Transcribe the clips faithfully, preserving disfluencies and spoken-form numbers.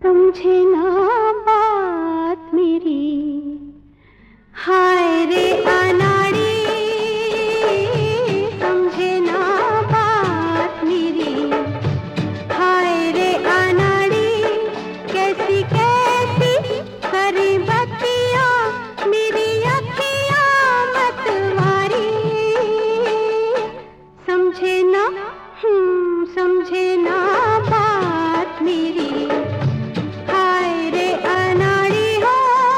समझे ना बात मेरी, हाय रे अनाड़ी, समझे ना बात मेरी, हाय रे अनाड़ी, कैसी कैसी करी बत्तियां मेरी अखियां मतवारी, समझे ना, हम्म समझे ना बात मेरी, हाय रे अनाड़ी हो,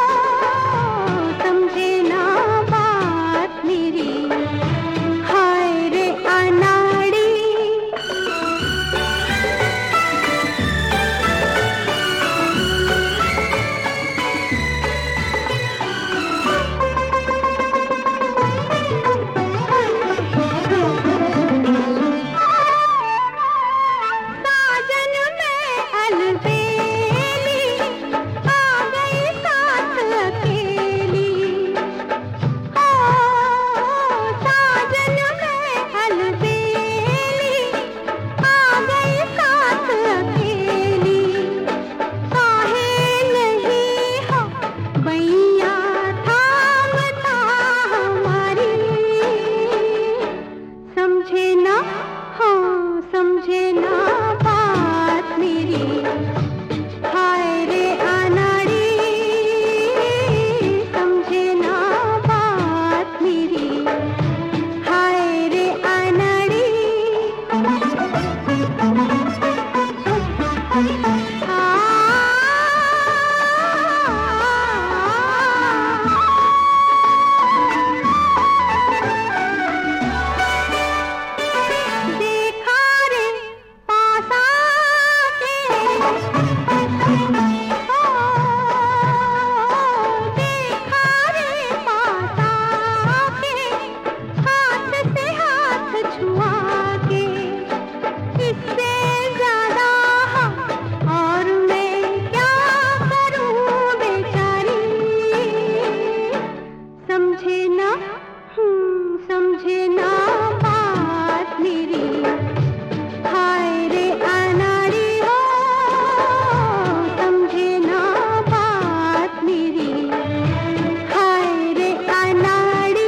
समझे ना बात मेरी, हाय रे अनाड़ी। साजन में अलबेली आ गई साथ अकेली, ओ साजन में अलबेली आ गई साथ अकेली, काहे नहीं हो बैया थामता हमारी, समझे ना, हाँ समझे ना बात मेरी, हाय रे अनाड़ी, समझे ना बात मेरी, हाय रे अनाड़ी। देखा रे पास आके, ओ देखा रे पास आके, हाथ से हाथ छुआ के, इससे ज्यादा और मैं क्या करूं बेचारी, समझे ना, हम्म समझे ना बात मेरी, हाय रे अनाड़ी हो, समझे ना बात मेरी, हाय रे अनाड़ी।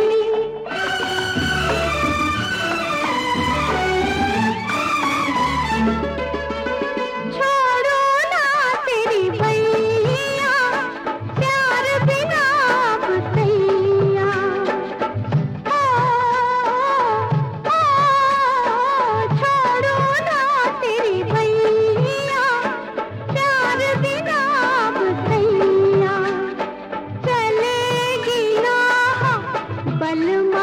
छोड़ो ना तेरी भैया, प्यार बिना अब सैया, ओ ओ छोड़ो ना तेरी भैया, प्यार बिना अब सैया, चलेगी ना बल